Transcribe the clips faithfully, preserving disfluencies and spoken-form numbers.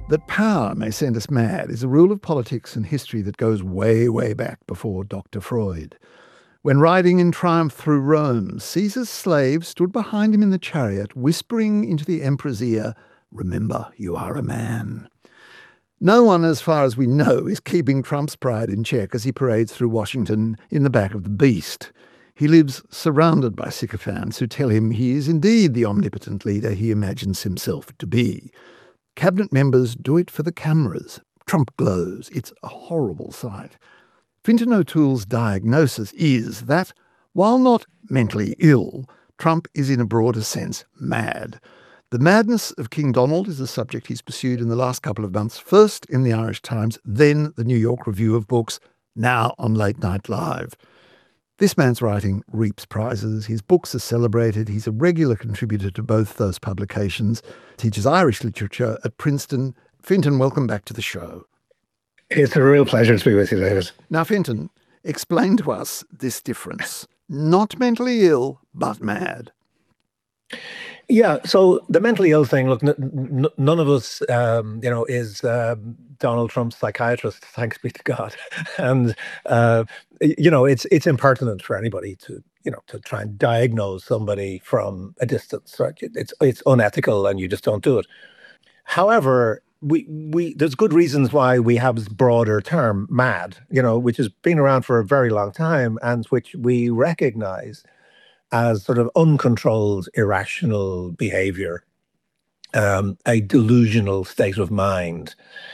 That power may send us mad is a rule of politics and history that goes way, way back before Doctor Freud. When riding in triumph through Rome, Caesar's slaves stood behind him in the chariot, whispering into the emperor's ear, "Remember, you are a man." No one, as far as we know, is keeping Trump's pride in check as he parades through Washington in the back of the beast. He lives surrounded by sycophants who tell him he is indeed the omnipotent leader he imagines himself to be. Cabinet members do it for the cameras. Trump glows. It's a horrible sight. Fintan O'Toole's diagnosis is that, while not mentally ill, Trump is in a broader sense mad. The madness of King Donald is a subject he's pursued in the last couple of months, first in the Irish Times, then the New York Review of Books, now on Late Night Live. This man's writing reaps prizes. His books are celebrated. He's a regular contributor to both those publications, teaches Irish literature at Princeton. Fintan, welcome back to the show. It's a real pleasure to be with you, David. Now, Fintan, explain to us this difference. Not mentally ill, but mad. Yeah, so the mentally ill thing, look, n- n- none of us, um, you know, is um, Donald Trump's psychiatrist, thanks be to God. And, uh, you know, it's it's impertinent for anybody to, you know, to try and diagnose somebody from a distance, right? It's, it's unethical and you just don't do it. However, we we there's good reasons why we have this broader term, mad, you know, which has been around for a very long time and which we recognize as sort of uncontrolled, irrational behavior, um, a delusional state of mind.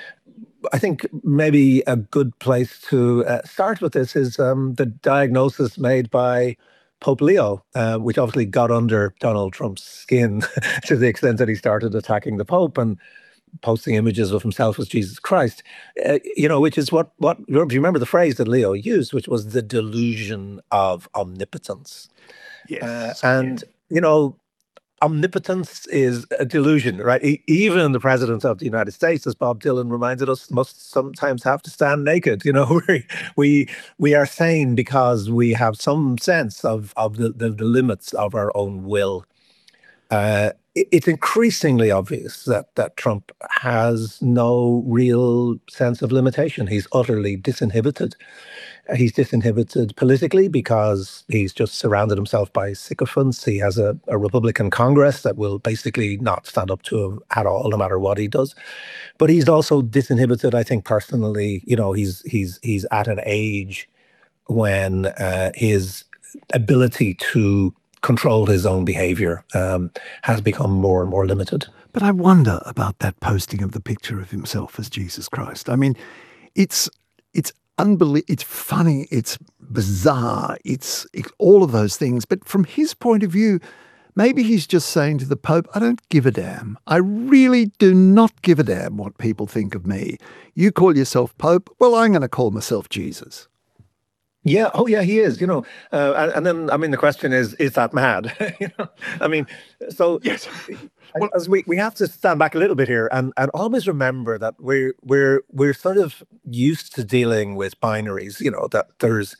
I think maybe a good place to uh, start with this is um, the diagnosis made by Pope Leo, uh, which obviously got under Donald Trump's skin to the extent that he started attacking the Pope and posting images of himself as Jesus Christ, uh, you know, which is what, what, you remember the phrase that Leo used, which was the delusion of omnipotence. Yes. Uh, and, you know, omnipotence is a delusion, right? E- even the president of the United States, as Bob Dylan reminded us, must sometimes have to stand naked. You know, we we we are sane because we have some sense of of the, the, the limits of our own will. Uh, it, it's increasingly obvious that that Trump has no real sense of limitation. He's utterly disinhibited. He's disinhibited politically because he's just surrounded himself by sycophants. He has a, a Republican Congress that will basically not stand up to him at all, no matter what he does. But he's also disinhibited, I think, personally. You know, he's he's he's at an age when uh, his ability to control his own behavior um, has become more and more limited. But I wonder about that posting of the picture of himself as Jesus Christ. I mean, it's it's unbelievable. It's funny. It's bizarre. It's, it's all of those things. But from his point of view, maybe he's just saying to the Pope, I don't give a damn. I really do not give a damn what people think of me. You call yourself Pope. Well, I'm going to call myself Jesus. Yeah. Oh, yeah, he is, you know. Uh, and, and then, I mean, the question is, is that mad? you know, I mean, so yes. Well, as we, we have to stand back a little bit here and, and always remember that we're we're we're sort of used to dealing with binaries, you know, that there's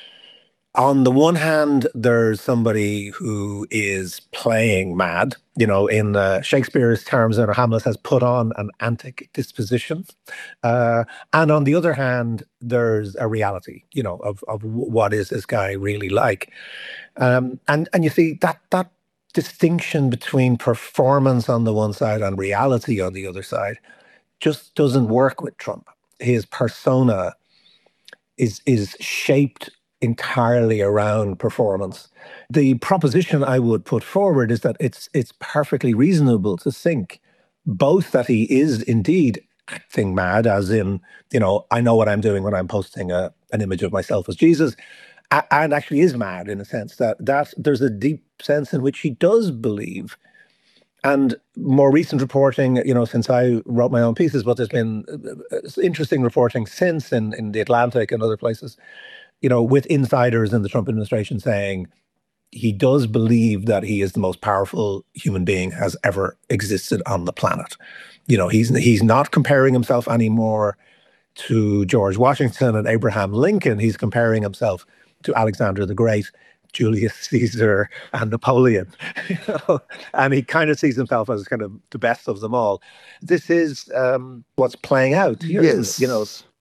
on the one hand, there's somebody who is playing mad, you know, in uh, Shakespeare's terms, and Hamlet has put on an antic disposition. Uh, and on the other hand, there's a reality, you know, of, of what is this guy really like. Um, and, and you see that that distinction between performance on the one side and reality on the other side just doesn't work with Trump. His persona is is shaped entirely around performance. The proposition I would put forward is that it's it's perfectly reasonable to think both that he is indeed acting mad, as in, you know, I know what I'm doing when I'm posting a, an image of myself as Jesus, and actually is mad in a sense that that there's a deep sense in which he does believe. And more recent reporting, you know, since I wrote my own pieces, but there's been interesting reporting since in, in The Atlantic and other places, you know, with insiders in the Trump administration saying he does believe that he is the most powerful human being has ever existed on the planet. You know, he's he's not comparing himself anymore to George Washington and Abraham Lincoln. He's comparing himself to Alexander the Great, Julius Caesar and Napoleon, you know, and he kind of sees himself as kind of the best of them all. This is um, what's playing out here, isn't it? Yes. You know.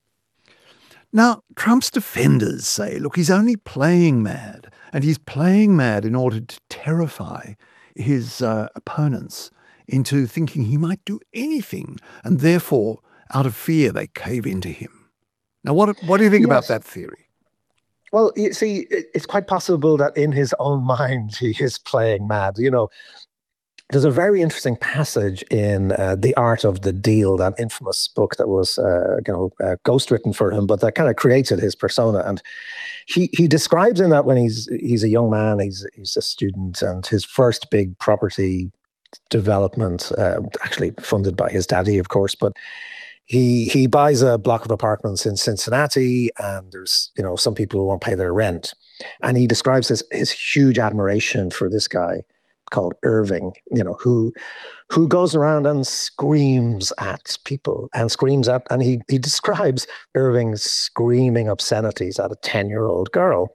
Now, Trump's defenders say, look, he's only playing mad, and he's playing mad in order to terrify his uh, opponents into thinking he might do anything, and therefore, out of fear, they cave into him. Now, what what do you think yes. about that theory? Well, you see, it's quite possible that in his own mind, he is playing mad. You know, there's a very interesting passage in uh, The Art of the Deal, that infamous book that was, uh, you know, uh, ghostwritten for him, but that kind of created his persona. And he he describes in that when he's he's a young man, he's he's a student, and his first big property development, uh, actually funded by his daddy, of course, but He he buys a block of apartments in Cincinnati, and there's, you know, some people who won't pay their rent. And he describes his, his huge admiration for this guy called Irving, you know, who who goes around and screams at people and screams at, and he, he describes Irving screaming obscenities at a ten-year-old girl.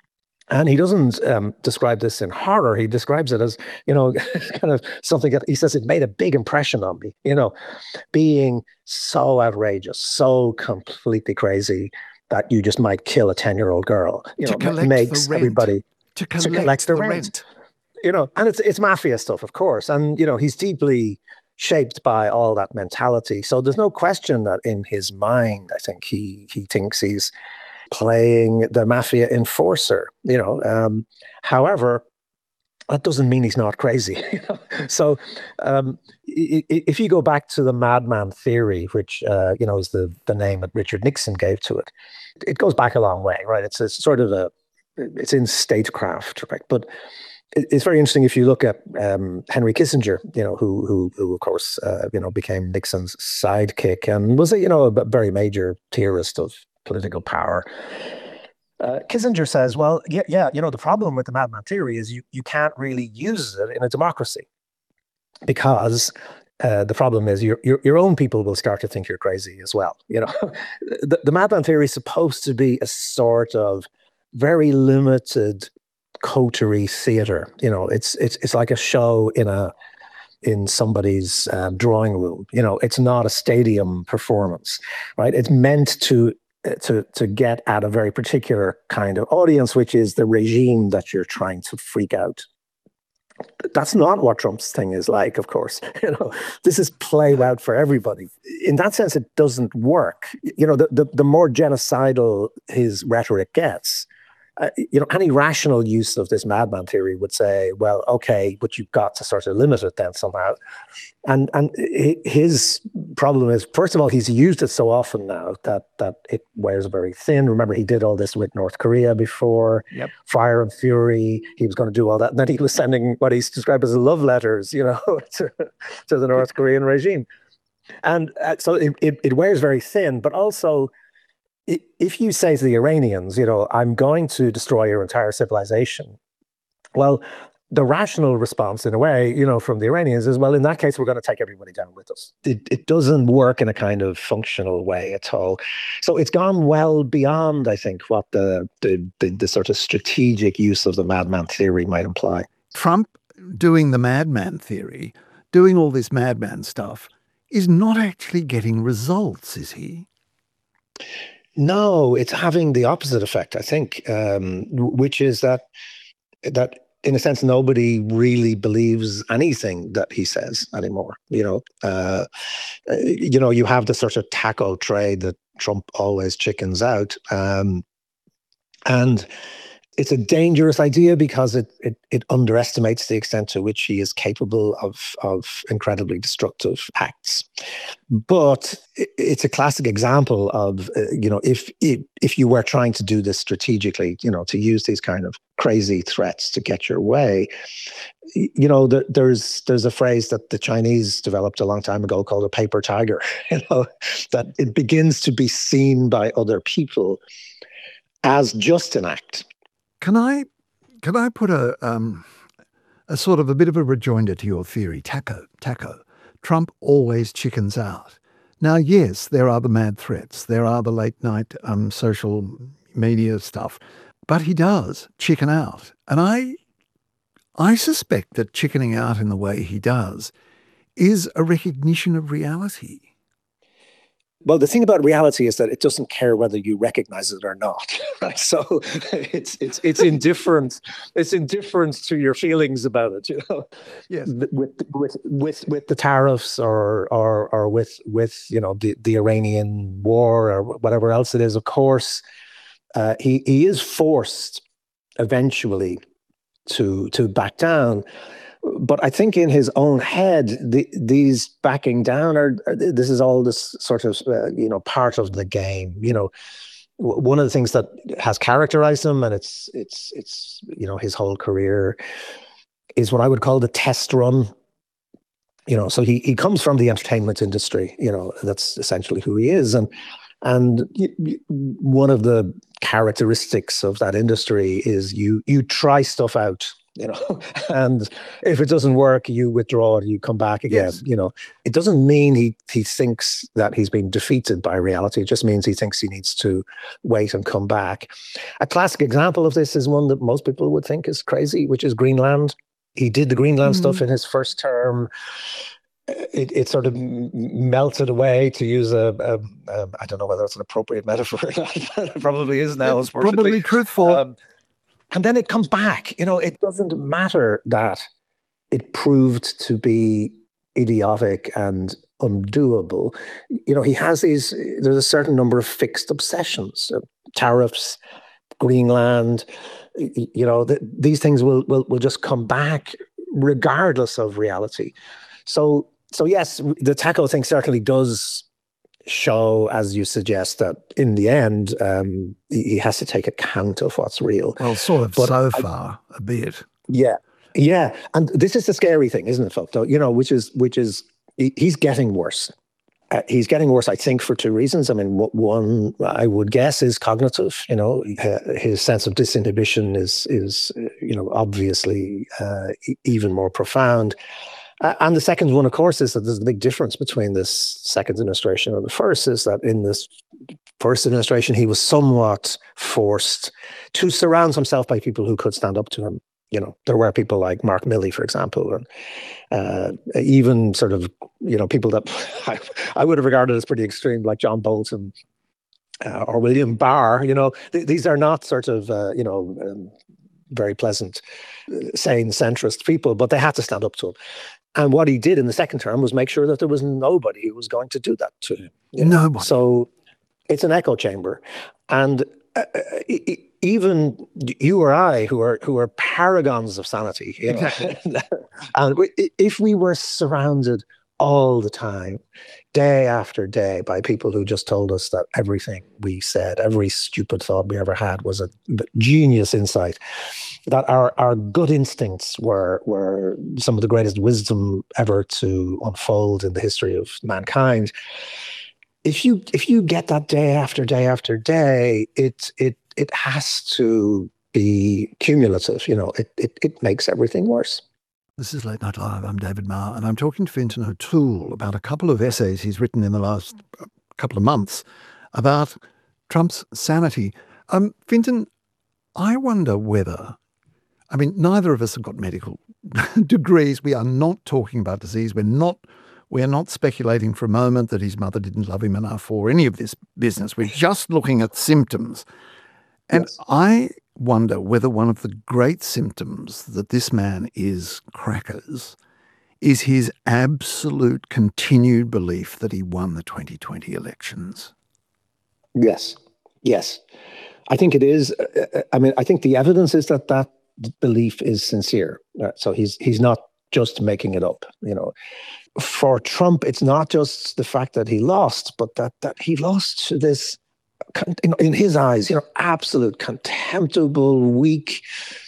And he doesn't um, describe this in horror. He describes it as, you know, kind of something that he says it made a big impression on me, you know, being so outrageous, so completely crazy that you just might kill a ten-year-old girl. You to know, collect makes the rent. everybody to collect, to collect the, the rent. rent. You know, and it's it's mafia stuff, of course. And, you know, he's deeply shaped by all that mentality. So there's no question that in his mind, I think he he thinks he's playing the mafia enforcer, you know. Um, however, that doesn't mean he's not crazy. You know? So um, if you go back to the madman theory, which, uh, you know, is the, the name that Richard Nixon gave to it, it goes back a long way, right? It's a sort of a, it's in statecraft, right? But it's very interesting if you look at um, Henry Kissinger, you know, who, who, who of course, uh, you know, became Nixon's sidekick and was, a, you know, a very major theorist of political power. Uh, Kissinger says, well, yeah, yeah, you know, the problem with the madman theory is you, you can't really use it in a democracy because uh, the problem is your, your your own people will start to think you're crazy as well. You know, the, the madman theory is supposed to be a sort of very limited coterie theater. You know, it's it's it's like a show in a in somebody's uh, drawing room. You know, it's not a stadium performance, right? It's meant to to to get at a very particular kind of audience, which is the regime that you're trying to freak out. That's not what Trump's thing is like, of course. You know, this is play out for everybody. In that sense, it doesn't work. You know, the the, the more genocidal his rhetoric gets, uh, you know, any rational use of this madman theory would say, well, okay, but you've got to sort of limit it then somehow. And and his problem is, first of all, he's used it so often now that that it wears very thin. Remember, he did all this with North Korea before, yep. Fire and Fury. He was going to do all that. And then he was sending what he's described as love letters, you know, to, to the North Korean regime. And uh, so it, it, it wears very thin, but also if you say to the Iranians, you know, I'm going to destroy your entire civilization, well, the rational response, in a way, you know, from the Iranians is, well, in that case, we're going to take everybody down with us. It, it doesn't work in a kind of functional way at all. So it's gone well beyond, I think, what the the, the, the sort of strategic use of the madman theory might imply. Trump doing the madman theory, doing all this madman stuff, is not actually getting results, is he? No, it's having the opposite effect, I think, um, which is that that in a sense nobody really believes anything that he says anymore. You know, uh, you know, you have the sort of taco trade that Trump always chickens out, um, and it's a dangerous idea because it, it it underestimates the extent to which he is capable of of incredibly destructive acts. But it's a classic example of, uh, you know, if, if if you were trying to do this strategically, you know, to use these kind of crazy threats to get your way, you know, there, there's there's a phrase that the Chinese developed a long time ago called a paper tiger, you know, that it begins to be seen by other people as just an act. Can I can I put a um, a sort of a bit of a rejoinder to your theory? Taco, taco. Trump always chickens out. Now, yes, there are the mad threats. There are the late night um, social media stuff. But he does chicken out. And I, I suspect that chickening out in the way he does is a recognition of reality. Well, the thing about reality is that it doesn't care whether you recognize it or not. Right? So it's it's it's indifferent. It's indifferent to your feelings about it. You know, yes, with with with with the tariffs or or or with with you know the the Iranian war or whatever else it is. Of course, uh, he he is forced eventually to to back down. But I think in his own head, the, these backing down are, are this is all this sort of uh, you know part of the game. You know, w- one of the things that has characterized him, and it's it's it's you know his whole career, is what I would call the test run. You know, so he he comes from the entertainment industry. You know, that's essentially who he is, and and one of the characteristics of that industry is you you try stuff out. You know, and if it doesn't work, you withdraw it, you come back again. Yes. You know, it doesn't mean he he thinks that he's been defeated by reality. It just means he thinks he needs to wait and come back. A classic example of this is one that most people would think is crazy, which is Greenland. He did the Greenland mm-hmm. stuff in his first term. It, it sort of melted away, to use a, a, a I don't know whether it's an appropriate metaphor or not. It probably is now. It's probably truthful. Um, And then it comes back. You know, it doesn't matter that it proved to be idiotic and undoable. You know, he has these, there's a certain number of fixed obsessions, uh, tariffs, Greenland, you know, th- these things will, will will just come back regardless of reality. So, so yes, the Taco thing certainly does show, as you suggest, that in the end, um, he has to take account of what's real. Well, sort of but so I, far, a bit. Yeah, yeah. And this is the scary thing, isn't it, folks? You know, which is, which is, he, he's getting worse. Uh, he's getting worse, I think, for two reasons. I mean, one, I would guess, is cognitive. You know, his sense of disinhibition is, is you know, obviously uh, even more profound. Uh, and the second one, of course, is that there's a big difference between this second administration and the first, is that in this first administration, he was somewhat forced to surround himself by people who could stand up to him. You know, there were people like Mark Milley, for example, and uh, even sort of, you know, people that I, I would have regarded as pretty extreme, like John Bolton uh, or William Barr. You know, th- these are not sort of, uh, you know, um, very pleasant, sane, centrist people, but they had to stand up to him. And what he did in the second term was make sure that there was nobody who was going to do that to him. You know? Nobody. So it's an echo chamber. And uh, even you or I, who are who are paragons of sanity, you know, exactly. And if we were surrounded all the time, day after day, by people who just told us that everything we said, every stupid thought we ever had was a genius insight, that our, our good instincts were were some of the greatest wisdom ever to unfold in the history of mankind. If you if you get that day after day after day, it it it has to be cumulative. You know, it it it makes everything worse. This is Late Night Live. I'm David Marr, and I'm talking to Fintan O'Toole about a couple of essays he's written in the last couple of months about Trump's sanity. Um, Fintan, I wonder whether, I mean, neither of us have got medical degrees. We are not talking about disease. We're not, we're not speculating for a moment that his mother didn't love him enough or any of this business. We're just looking at symptoms. And yes. I wonder whether one of the great symptoms that this man is crackers is his absolute continued belief that he won the twenty twenty elections. Yes, yes. I think it is. I mean, I think the evidence is that that belief is sincere. So he's he's not just making it up, you know. For Trump, it's not just the fact that he lost, but that that he lost to this, in his eyes, you know, absolute contemptible, weak,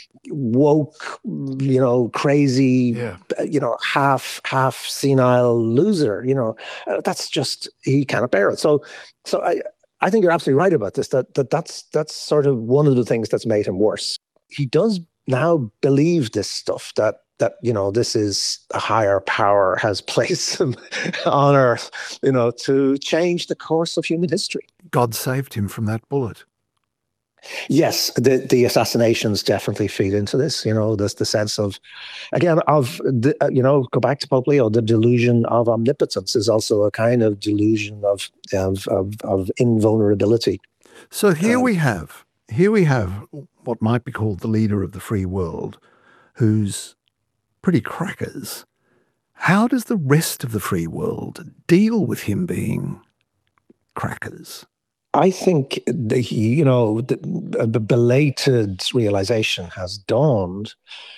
woke, you know, crazy, yeah. you know, half half senile loser. You know, uh, that's just, he cannot bear it. So, so I I think you're absolutely right about this. That that that's that's sort of one of the things that's made him worse. He does now believe this stuff, that that, you know, this is a higher power has placed him on Earth, you know, to change the course of human history. God saved him from that bullet. Yes, the the assassinations definitely feed into this. You know, there's the sense of, again, of the, uh, you know, go back to Pope Leo. The delusion of omnipotence is also a kind of delusion of of of, of invulnerability. So here Um, we have here we have what might be called the leader of the free world, who's pretty crackers. How does the rest of the free world deal with him being crackers? I think the you know the, the belated realization has dawned,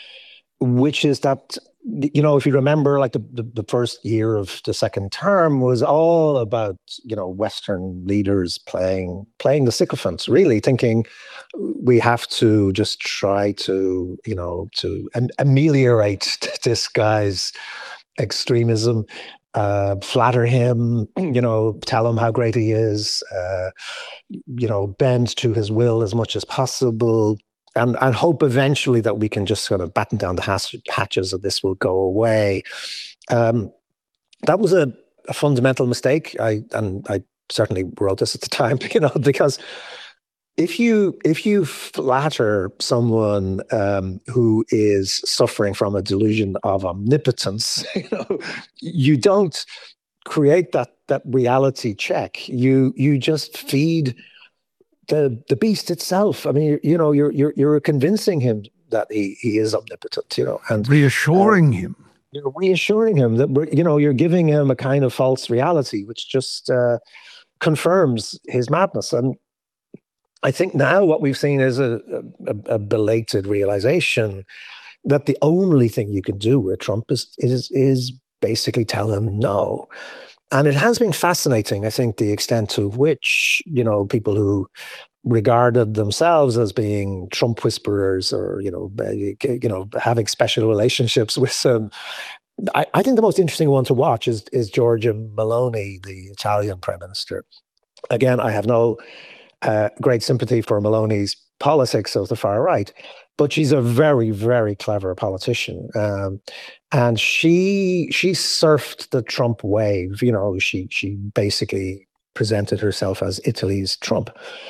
which is that, you know, if you remember, like the, the, the first year of the second term was all about, you know, Western leaders playing playing the sycophants, really thinking we have to just try to, you know, to am- ameliorate this guy's extremism, uh, flatter him, you know, tell him how great he is, uh, you know, bend to his will as much as possible, and, and hope eventually that we can just sort of batten down the hatch, hatches, and this will go away. Um, that was a, a fundamental mistake. I and I certainly wrote this at the time, you know, because if you if you flatter someone um, who is suffering from a delusion of omnipotence, you know, you don't create that that reality check. You you just feed the the beast itself. I mean, you know, you're you're you're convincing him that he he is omnipotent, you know, and reassuring um, him. You're reassuring him that, you know, you're giving him a kind of false reality, which just uh, confirms his madness. And I think now what we've seen is a, a, a belated realization that the only thing you can do with Trump is is is basically tell him no. And it has been fascinating, I think, the extent to which, you know, people who regarded themselves as being Trump whisperers, or, you know, you know, having special relationships with him. I, I think the most interesting one to watch is is Giorgia Meloni, the Italian prime minister. Again, I have no uh, great sympathy for Meloni's politics of the far right, but she's a very, very clever politician. Um, and she she surfed the Trump wave. You know, she she basically presented herself as Italy's Trump,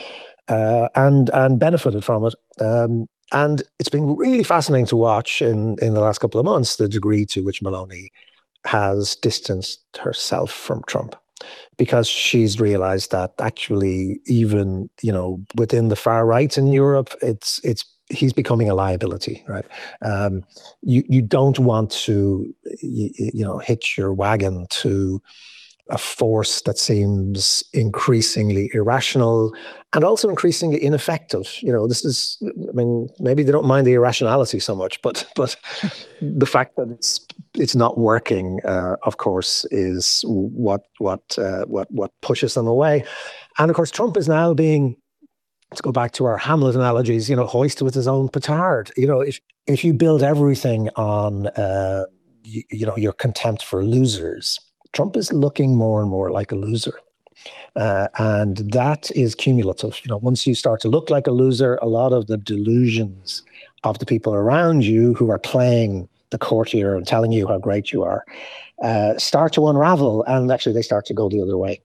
uh, and and benefited from it. Um, and it's been really fascinating to watch in in the last couple of months the degree to which Meloni has distanced herself from Trump, because she's realized that actually, even, you know, within the far right in Europe, it's it's he's becoming a liability, right? Um, you you don't want to you, you know hitch your wagon to a force that seems increasingly irrational and also increasingly ineffective. You know, this is, I mean, maybe they don't mind the irrationality so much, but but the fact that it's it's not working, uh, of course, is what what uh, what what pushes them away. And of course, Trump is now being, let's go back to our Hamlet analogies, you know, hoisted with his own petard. You know, if if you build everything on, uh, you, you know, your contempt for losers, Trump is looking more and more like a loser. Uh, and that is cumulative. You know, once you start to look like a loser, a lot of the delusions of the people around you who are playing the courtier and telling you how great you are uh, start to unravel, and actually they start to go the other way.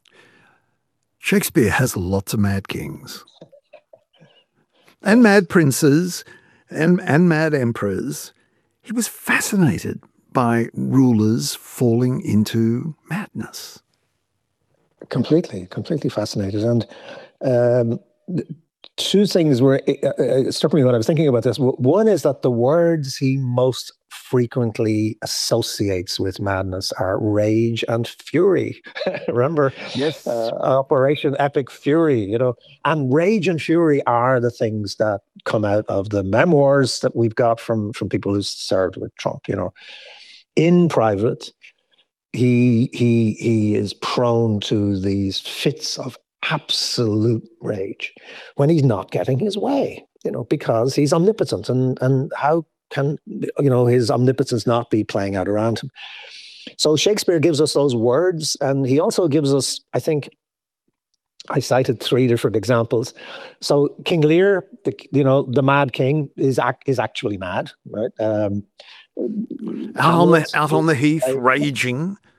Shakespeare has lots of mad kings and mad princes and, and mad emperors. He was fascinated by rulers falling into madness. Completely, completely fascinated. And um, two things were uh, struck me when I was thinking about this. One is that the words he most frequently associates with madness are rage and fury. Remember, yes, uh, Operation Epic Fury. You know, and rage and fury are the things that come out of the memoirs that we've got from from people who served with Trump. You know, in private, he he he is prone to these fits of absolute rage when he's not getting his way, you know, because he's omnipotent, and and how can, you know, his omnipotence not be playing out around him? So Shakespeare gives us those words, and he also gives us, I think, I cited three different examples. So King Lear, the, you know, the mad king, is is actually mad, right? Um, out on the out on the heath, raging.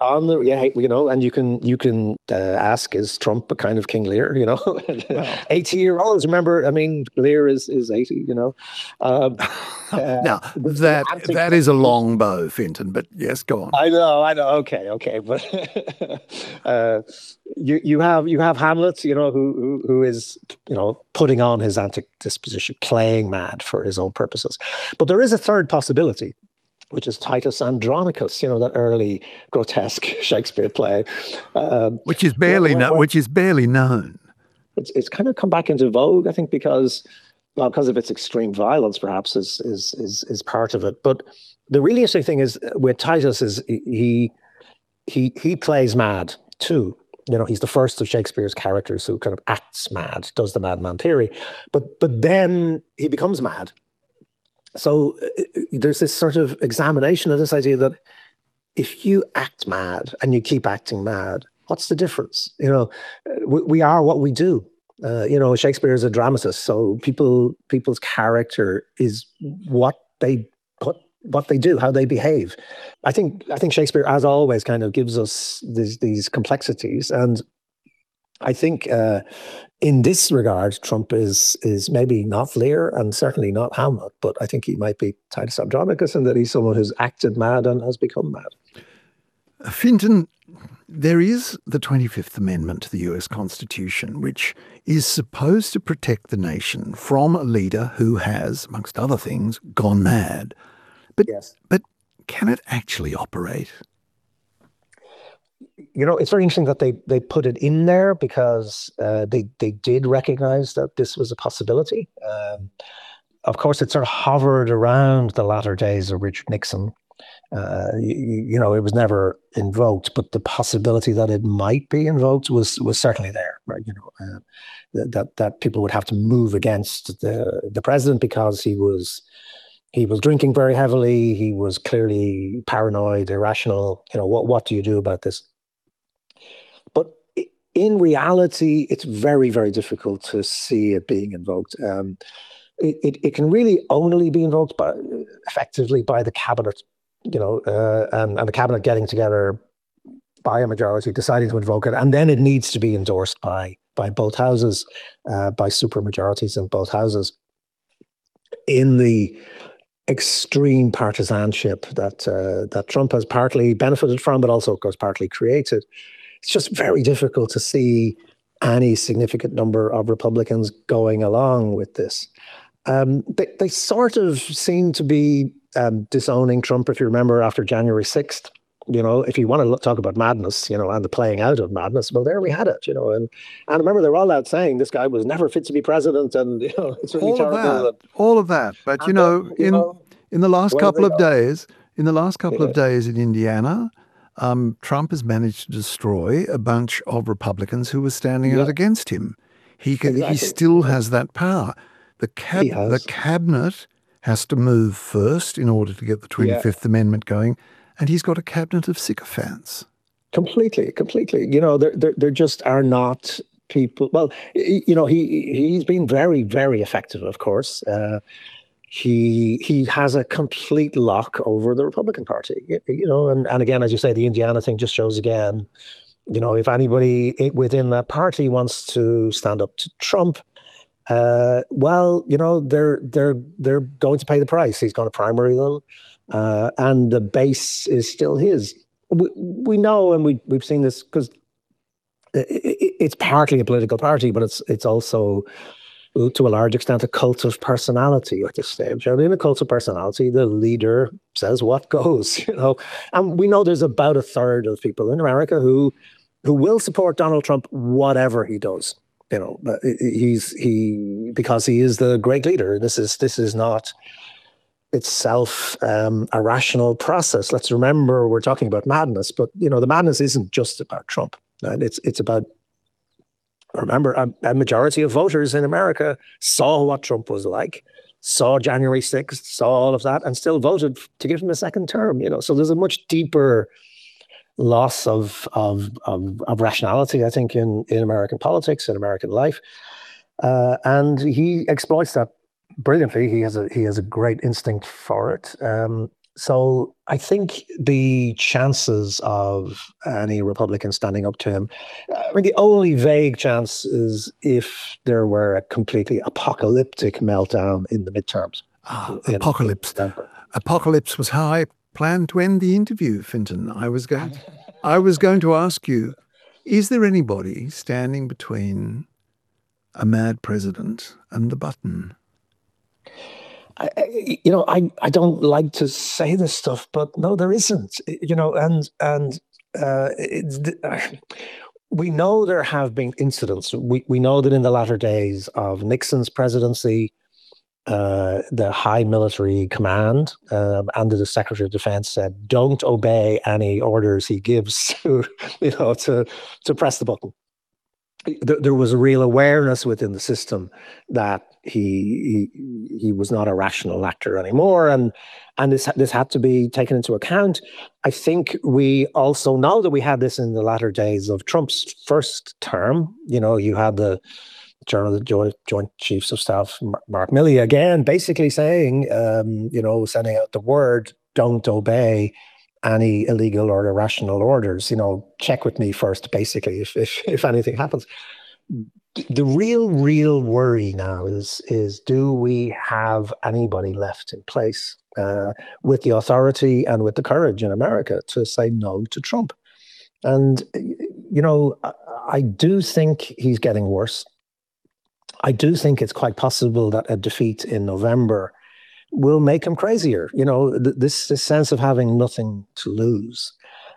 on the yeah, you know, and you can you can uh, ask, is Trump a kind of King Lear? You know, well, eighty year olds. Remember, I mean, Lear is is eighty. You know, um, uh, now that that is a long bow, Fintan. But yes, go on. I know, I know. Okay, okay, but uh, you you have you have Hamlet, you know, who, who who is you know putting on his antic disposition, playing mad for his own purposes. But there is a third possibility, which is Titus Andronicus, you know, that early grotesque Shakespeare play, um, which is barely where, where, which is barely known. It's it's kind of come back into vogue, I think, because well, because of its extreme violence, perhaps is is is is part of it. But the really interesting thing is with Titus is he he he plays mad too. You know, he's the first of Shakespeare's characters who kind of acts mad, does the madman theory, but but then he becomes mad. So uh, there's this sort of examination of this idea that if you act mad and you keep acting mad, what's the difference? You know, we, we are what we do. Uh, you know, Shakespeare is a dramatist, so people people's character is what they put, what they do, how they behave. I think I think Shakespeare, as always, kind of gives us these these complexities, and I think uh, in this regard, Trump is is maybe not Lear and certainly not Hamlet, but I think he might be Titus Andronicus in that he's someone who's acted mad and has become mad. Fintan, there is the twenty-fifth Amendment to the U S Constitution, which is supposed to protect the nation from a leader who has, amongst other things, gone mad. But, yes. but can it actually operate? You know, it's very interesting that they they put it in there because uh, they they did recognize that this was a possibility. Um, of course, it sort of hovered around the latter days of Richard Nixon. Uh, you, you know, it was never invoked, but the possibility that it might be invoked was was certainly there. Right? You know, uh, that that people would have to move against the the president because he was. He was drinking very heavily. He was clearly paranoid, irrational. You know, what what do you do about this? But in reality, it's very, very difficult to see it being invoked. Um, it, it it can really only be invoked by effectively by the cabinet, you know, uh, and, and the cabinet getting together by a majority, deciding to invoke it, and then it needs to be endorsed by by both houses, uh, by super majorities in both houses. In the extreme partisanship that uh, that Trump has partly benefited from, but also, of course, partly created, it's just very difficult to see any significant number of Republicans going along with this. Um, they, they sort of seem to be um, disowning Trump, if you remember, after January sixth. You know, if you want to look, talk about madness, you know, and the playing out of madness, well, there we had it, you know. And and remember, they're all out saying this guy was never fit to be president, and you know, it's really all terrible. Of that, all of that, but you know, then, you in know, in the last couple of go? days, in the last couple yeah. of days in Indiana, um, Trump has managed to destroy a bunch of Republicans who were standing yeah. out against him. He can, exactly. he still has that power. The cab, the cabinet has to move first in order to get the twenty-fifth yeah. Amendment going. And he's got a cabinet of sycophants. Completely, completely. You know, there, there, there just are not people. Well, you know, he he's been very, very effective. Of course, uh, he he has a complete lock over the Republican Party. You, you know, and and again, as you say, the Indiana thing just shows again. You know, if anybody within that party wants to stand up to Trump, uh, well, you know, they're they're they're going to pay the price. He's going to primary them. Uh, and the base is still his. We, we know, and we, we've seen this because it, it, it's partly a political party, but it's it's also, to a large extent, a cult of personality at this stage. And in a cult of personality, the leader says what goes, you know. And we know there's about a third of people in America who who will support Donald Trump whatever he does. You know, but he's he because he is the great leader. This is this is not itself um, a rational process. Let's remember we're talking about madness, but you know the madness isn't just about Trump. And it's it's about remember a, a majority of voters in America saw what Trump was like, saw January sixth, saw all of that, and still voted to give him a second term. You know, so there's a much deeper loss of of of, of rationality, I think, in in American politics, in American life, uh, and he exploits that brilliantly. He has a he has a great instinct for it. Um, So I think the chances of any Republican standing up to him, I mean, the only vague chance is if there were a completely apocalyptic meltdown in the midterms. Ah, in, apocalypse. In apocalypse was how I planned to end the interview, Fintan. I was going, I was going to ask you, is there anybody standing between a mad president and the button? I, you know, I, I don't like to say this stuff, but no, there isn't. You know, and and uh, it's, uh, we know there have been incidents. We we know that in the latter days of Nixon's presidency, uh, the high military command um, under the Secretary of Defense said, "Don't obey any orders he gives to, you know, to to press the button." There was a real awareness within the system that he he, he was not a rational actor anymore, and and this this had to be taken into account. I think we also know that we had this in the latter days of Trump's first term. You know, you had the chairman of the Joint, Joint Chiefs of Staff, Mark Milley, again basically saying, um, you know, sending out the word, "Don't obey any illegal or irrational orders. You know, check with me first, basically, if if, if anything happens." The real, real worry now is, is do we have anybody left in place uh, with the authority and with the courage in America to say no to Trump? And, you know, I, I do think he's getting worse. I do think it's quite possible that a defeat in November will make him crazier. You know, th this, this sense of having nothing to lose,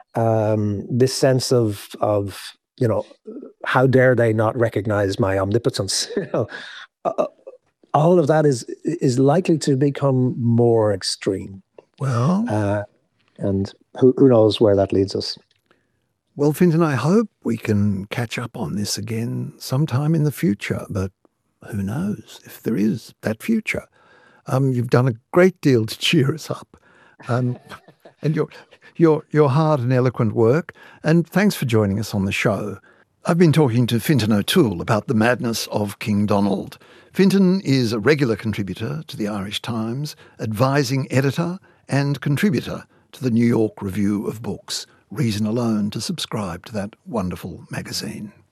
um, this sense of, of, you know, how dare they not recognize my omnipotence? You know, uh, all of that is is likely to become more extreme. Well, uh, and who, who knows where that leads us? Well, Fintan, I hope we can catch up on this again sometime in the future, but who knows if there is that future. Um, you've done a great deal to cheer us up, um, and your, your, your hard and eloquent work, and thanks for joining us on the show. I've been talking to Fintan O'Toole about the madness of King Donald. Fintan is a regular contributor to the Irish Times, advising editor and contributor to the New York Review of Books. Reason alone to subscribe to that wonderful magazine.